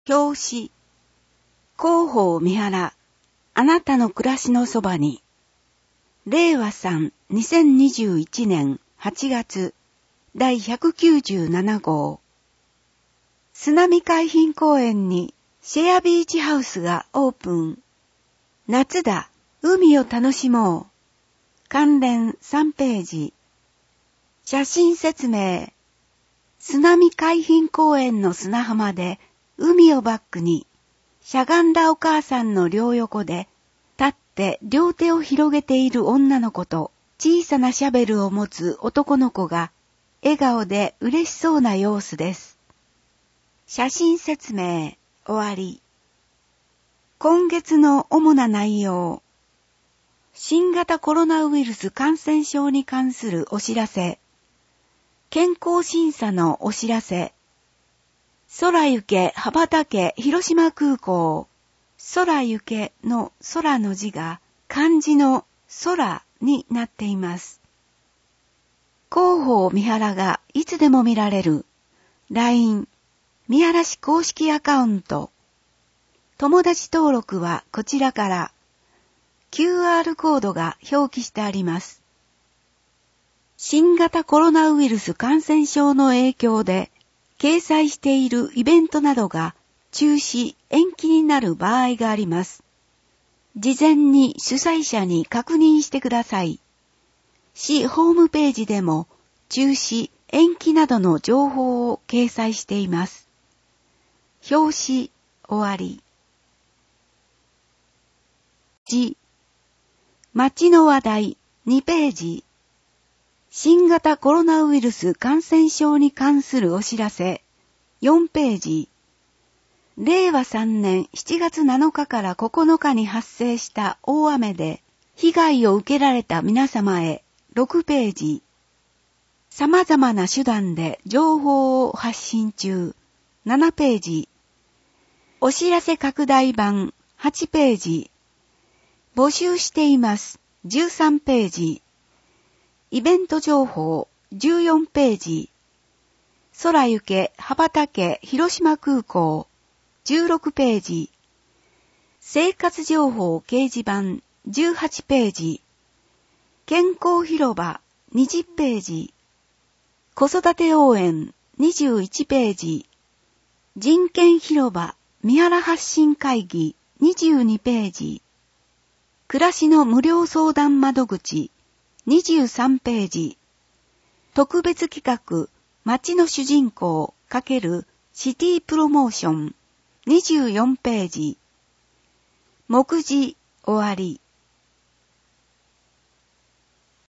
表紙。広報三原、あなたの暮らしのそばに。令和3、2021年8月、第197号。須波海浜公園にシェアビーチハウスがオープン。夏だ、海を楽しもう。関連3ページ。写真説明。須波海浜公園の砂浜で海をバックに、しゃがんだお母さんの両横で、立って両手を広げている女の子と小さなシャベルを持つ男の子が、笑顔で嬉しそうな様子です。写真説明、終わり。今月の主な内容。新型コロナウイルス感染症に関するお知らせ。健康審査のお知らせ。空行け羽ばたけ広島空港。空行けの空の字が漢字の空になっています。広報三原がいつでも見られる LINE 三原市公式アカウント。友達登録はこちらから QR コードが表記してあります。新型コロナウイルス感染症の影響で掲載しているイベントなどが中止・延期になる場合があります。事前に主催者に確認してください。市ホームページでも中止・延期などの情報を掲載しています。表紙終わり。字。街の話題2ページ。新型コロナウイルス感染症に関するお知らせ4ページ。令和3年7月7日から9日に発生した大雨で被害を受けられた皆様へ6ページ。様々な手段で情報を発信中7ページ。お知らせ拡大版8ページ。募集しています13ページ。イベント情報14ページ。空行け羽ばたけ広島空港16ページ。生活情報掲示板18ページ。健康広場20ページ。子育て応援21ページ。人権広場三原発信会議22ページ。暮らしの無料相談窓口23ページ。特別企画街の主人公×シティプロモーション24ページ。目次終わり。